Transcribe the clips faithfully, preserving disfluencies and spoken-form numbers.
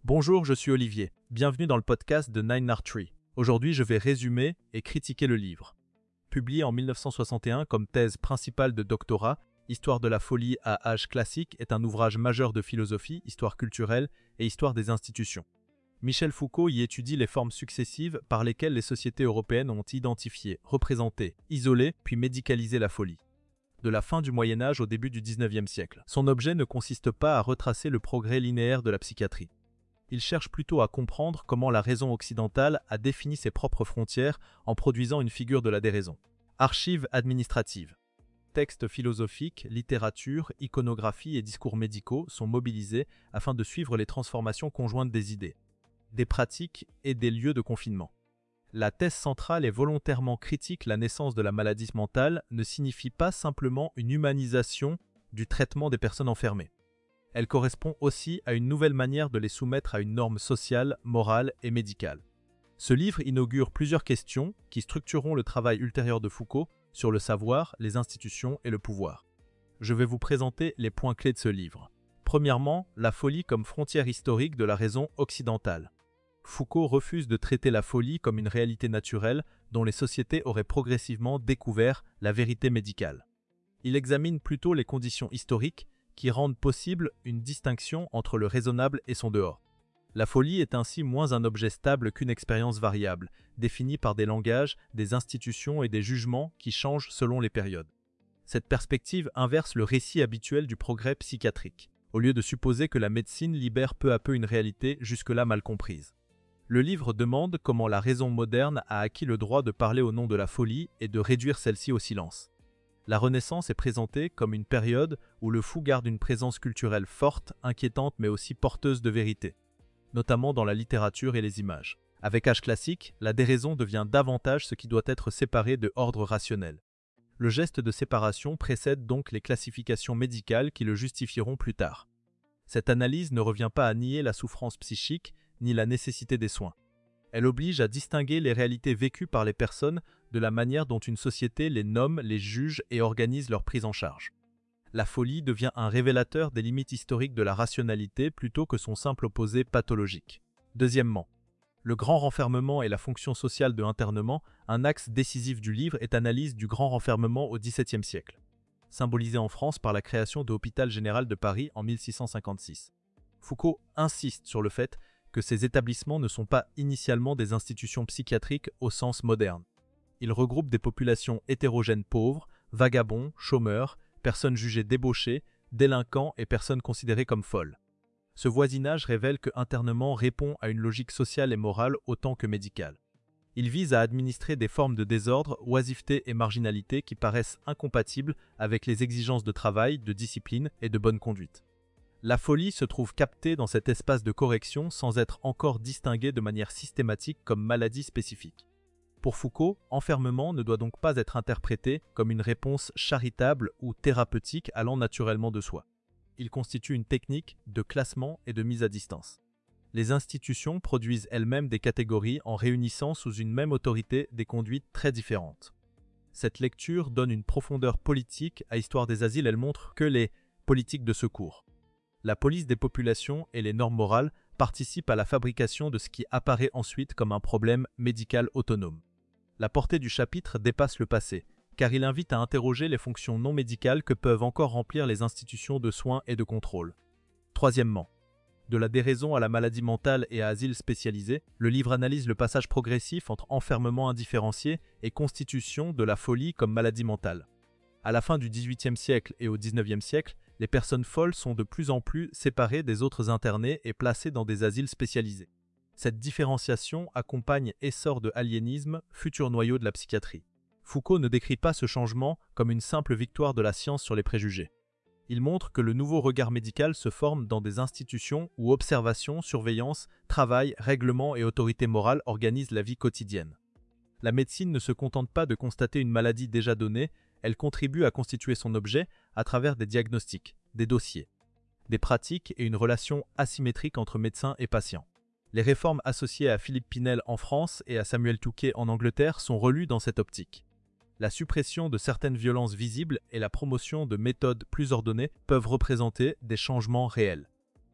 Bonjour, je suis Olivier. Bienvenue dans le podcast de Nine Art Tree. Aujourd'hui, je vais résumer et critiquer le livre. Publié en mille neuf cent soixante et un comme thèse principale de doctorat, Histoire de la folie à âge classique est un ouvrage majeur de philosophie, histoire culturelle et histoire des institutions. Michel Foucault y étudie les formes successives par lesquelles les sociétés européennes ont identifié, représenté, isolé puis médicalisé la folie. De la fin du Moyen Âge au début du dix-neuvième siècle. Son objet ne consiste pas à retracer le progrès linéaire de la psychiatrie. Il cherche plutôt à comprendre comment la raison occidentale a défini ses propres frontières en produisant une figure de la déraison. Archives administratives. Textes philosophiques, littérature, iconographie et discours médicaux sont mobilisés afin de suivre les transformations conjointes des idées, des pratiques et des lieux de confinement. La thèse centrale est volontairement critique. La naissance de la maladie mentale ne signifie pas simplement une humanisation du traitement des personnes enfermées. Elle correspond aussi à une nouvelle manière de les soumettre à une norme sociale, morale et médicale. Ce livre inaugure plusieurs questions qui structureront le travail ultérieur de Foucault sur le savoir, les institutions et le pouvoir. Je vais vous présenter les points clés de ce livre. Premièrement, la folie comme frontière historique de la raison occidentale. Foucault refuse de traiter la folie comme une réalité naturelle dont les sociétés auraient progressivement découvert la vérité médicale. Il examine plutôt les conditions historiques qui rendent possible une distinction entre le raisonnable et son dehors. La folie est ainsi moins un objet stable qu'une expérience variable, définie par des langages, des institutions et des jugements qui changent selon les périodes. Cette perspective inverse le récit habituel du progrès psychiatrique, au lieu de supposer que la médecine libère peu à peu une réalité jusque-là mal comprise. Le livre demande comment la raison moderne a acquis le droit de parler au nom de la folie et de réduire celle-ci au silence. La Renaissance est présentée comme une période où le fou garde une présence culturelle forte, inquiétante mais aussi porteuse de vérité, notamment dans la littérature et les images. Avec âge classique, la déraison devient davantage ce qui doit être séparé de ordre rationnel. Le geste de séparation précède donc les classifications médicales qui le justifieront plus tard. Cette analyse ne revient pas à nier la souffrance psychique ni la nécessité des soins. Elle oblige à distinguer les réalités vécues par les personnes de la manière dont une société les nomme, les juge et organise leur prise en charge. La folie devient un révélateur des limites historiques de la rationalité plutôt que son simple opposé pathologique. Deuxièmement, le grand renfermement et la fonction sociale de internement, un axe décisif du livre est analyse du grand renfermement au dix-septième siècle, symbolisé en France par la création de l'Hôpital général de Paris en mille six cent cinquante-six. Foucault insiste sur le fait que ces établissements ne sont pas initialement des institutions psychiatriques au sens moderne. Ils regroupent des populations hétérogènes pauvres, vagabonds, chômeurs, personnes jugées débauchées, délinquants et personnes considérées comme folles. Ce voisinage révèle que internement répond à une logique sociale et morale autant que médicale. Il vise à administrer des formes de désordre, oisiveté et marginalité qui paraissent incompatibles avec les exigences de travail, de discipline et de bonne conduite. La folie se trouve captée dans cet espace de correction sans être encore distinguée de manière systématique comme maladie spécifique. Pour Foucault, enfermement ne doit donc pas être interprété comme une réponse charitable ou thérapeutique allant naturellement de soi. Il constitue une technique de classement et de mise à distance. Les institutions produisent elles-mêmes des catégories en réunissant sous une même autorité des conduites très différentes. Cette lecture donne une profondeur politique à Histoire des asiles. Elle montre que les politiques de secours, la police des populations et les normes morales participent à la fabrication de ce qui apparaît ensuite comme un problème médical autonome. La portée du chapitre dépasse le passé, car il invite à interroger les fonctions non médicales que peuvent encore remplir les institutions de soins et de contrôle. Troisièmement, de la déraison à la maladie mentale et à asile spécialisé, le livre analyse le passage progressif entre enfermement indifférencié et constitution de la folie comme maladie mentale. À la fin du dix-huitième siècle et au dix-neuvième siècle, les personnes folles sont de plus en plus séparées des autres internés et placées dans des asiles spécialisés. Cette différenciation accompagne essor de aliénisme, futur noyau de la psychiatrie. Foucault ne décrit pas ce changement comme une simple victoire de la science sur les préjugés. Il montre que le nouveau regard médical se forme dans des institutions où observation, surveillance, travail, règlement et autorité morale organisent la vie quotidienne. La médecine ne se contente pas de constater une maladie déjà donnée, elle contribue à constituer son objet à travers des diagnostics, des dossiers, des pratiques et une relation asymétrique entre médecins et patients. Les réformes associées à Philippe Pinel en France et à Samuel Touquet en Angleterre sont relues dans cette optique. La suppression de certaines violences visibles et la promotion de méthodes plus ordonnées peuvent représenter des changements réels.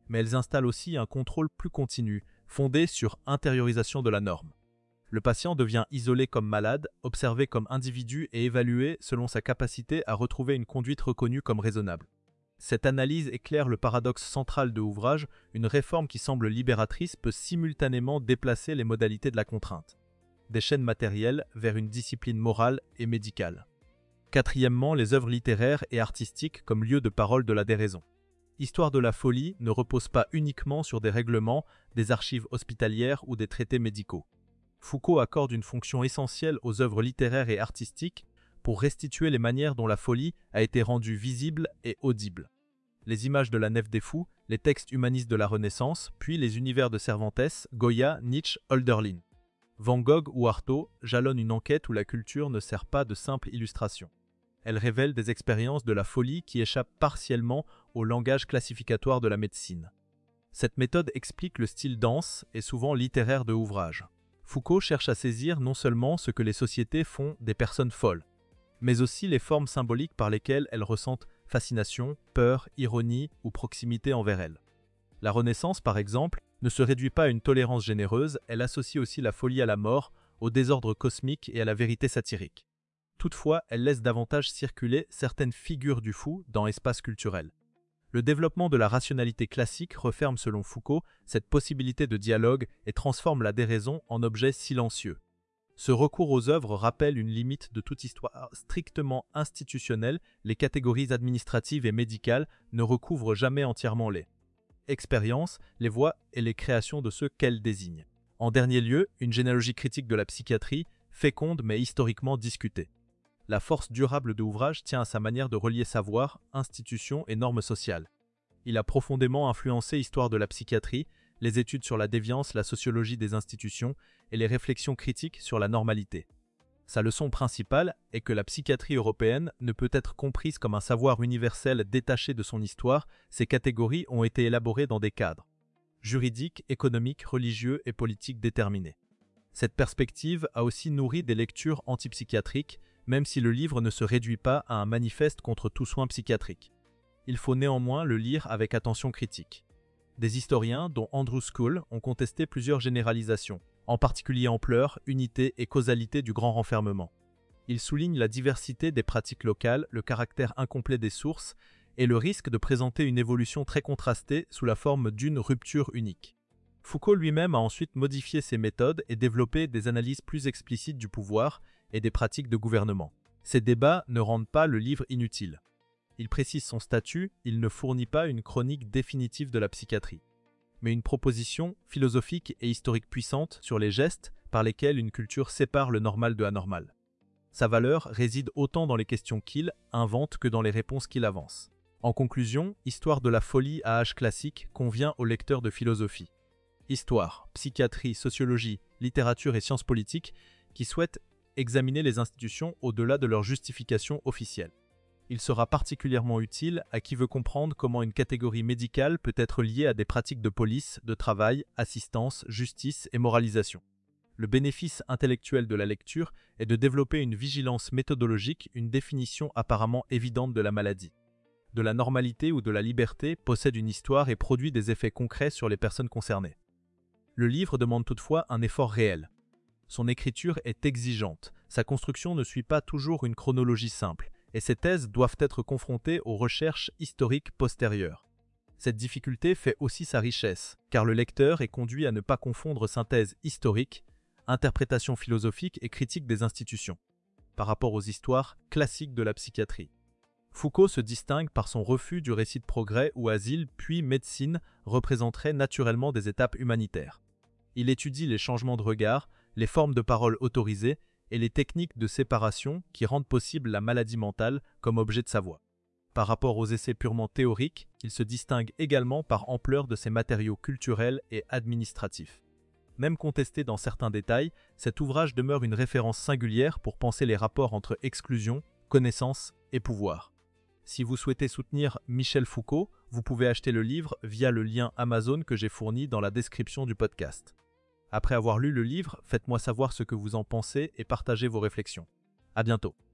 mais elles installent aussi un contrôle plus continu, fondé sur intériorisation de la norme. Le patient devient isolé comme malade, observé comme individu et évalué selon sa capacité à retrouver une conduite reconnue comme raisonnable. Cette analyse éclaire le paradoxe central de Ouvrage, une réforme qui semble libératrice peut simultanément déplacer les modalités de la contrainte, des chaînes matérielles vers une discipline morale et médicale. Quatrièmement, les œuvres littéraires et artistiques comme lieu de parole de la déraison. Histoire de la folie ne repose pas uniquement sur des règlements, des archives hospitalières ou des traités médicaux. Foucault accorde une fonction essentielle aux œuvres littéraires et artistiques pour restituer les manières dont la folie a été rendue visible et audible. Les images de la Nef des Fous, les textes humanistes de la Renaissance, puis les univers de Cervantes, Goya, Nietzsche, Hölderlin. Van Gogh ou Artaud jalonnent une enquête où la culture ne sert pas de simple illustration. Elle révèle des expériences de la folie qui échappent partiellement au langage classificatoire de la médecine. Cette méthode explique le style dense et souvent littéraire de Ouvrage. Foucault cherche à saisir non seulement ce que les sociétés font des personnes folles, mais aussi les formes symboliques par lesquelles elles ressentent fascination, peur, ironie ou proximité envers elles. La Renaissance, par exemple, ne se réduit pas à une tolérance généreuse, elle associe aussi la folie à la mort, au désordre cosmique et à la vérité satirique. Toutefois, elle laisse davantage circuler certaines figures du fou dans l'espace culturel. Le développement de la rationalité classique referme selon Foucault cette possibilité de dialogue et transforme la déraison en objet silencieux. Ce recours aux œuvres rappelle une limite de toute histoire strictement institutionnelle, les catégories administratives et médicales ne recouvrent jamais entièrement les expériences, les voies et les créations de ceux qu'elles désignent. En dernier lieu, une généalogie critique de la psychiatrie, féconde mais historiquement discutée. La force durable de Ouvrage tient à sa manière de relier savoir, institutions et normes sociales. Il a profondément influencé l'histoire de la psychiatrie, les études sur la déviance, la sociologie des institutions et les réflexions critiques sur la normalité. Sa leçon principale est que la psychiatrie européenne ne peut être comprise comme un savoir universel détaché de son histoire, ces catégories ont été élaborées dans des cadres juridiques, économiques, religieux et politiques déterminés. Cette perspective a aussi nourri des lectures antipsychiatriques, même si le livre ne se réduit pas à un manifeste contre tout soin psychiatrique. Il faut néanmoins le lire avec attention critique. Des historiens, dont Andrew Scull, ont contesté plusieurs généralisations, en particulier ampleur, unité et causalité du grand renfermement. Ils soulignent la diversité des pratiques locales, le caractère incomplet des sources et le risque de présenter une évolution très contrastée sous la forme d'une rupture unique. Foucault lui-même a ensuite modifié ses méthodes et développé des analyses plus explicites du pouvoir et des pratiques de gouvernement. Ces débats ne rendent pas le livre inutile. Il précise son statut, il ne fournit pas une chronique définitive de la psychiatrie, mais une proposition philosophique et historique puissante sur les gestes par lesquels une culture sépare le normal de l'anormal. Sa valeur réside autant dans les questions qu'il invente que dans les réponses qu'il avance. En conclusion, Histoire de la folie à âge classique convient aux lecteurs de philosophie. Histoire, psychiatrie, sociologie, littérature et sciences politiques qui souhaitent examiner les institutions au-delà de leur justification officielle. Il sera particulièrement utile à qui veut comprendre comment une catégorie médicale peut être liée à des pratiques de police, de travail, assistance, justice et moralisation. Le bénéfice intellectuel de la lecture est de développer une vigilance méthodologique, une définition apparemment évidente de la maladie. De la normalité ou de la liberté possède une histoire et produit des effets concrets sur les personnes concernées. Le livre demande toutefois un effort réel. Son écriture est exigeante, sa construction ne suit pas toujours une chronologie simple, et ses thèses doivent être confrontées aux recherches historiques postérieures. Cette difficulté fait aussi sa richesse, car le lecteur est conduit à ne pas confondre synthèse historique, interprétation philosophique et critique des institutions, par rapport aux histoires classiques de la psychiatrie. Foucault se distingue par son refus du récit de progrès où asile puis médecine représenteraient naturellement des étapes humanitaires. Il étudie les changements de regard, les formes de parole autorisées et les techniques de séparation qui rendent possible la maladie mentale comme objet de sa voix. Par rapport aux essais purement théoriques, il se distingue également par ampleur de ses matériaux culturels et administratifs. Même contesté dans certains détails, cet ouvrage demeure une référence singulière pour penser les rapports entre exclusion, connaissance et pouvoir. Si vous souhaitez soutenir Michel Foucault, vous pouvez acheter le livre via le lien Amazon que j'ai fourni dans la description du podcast. Après avoir lu le livre, faites-moi savoir ce que vous en pensez et partagez vos réflexions. À bientôt.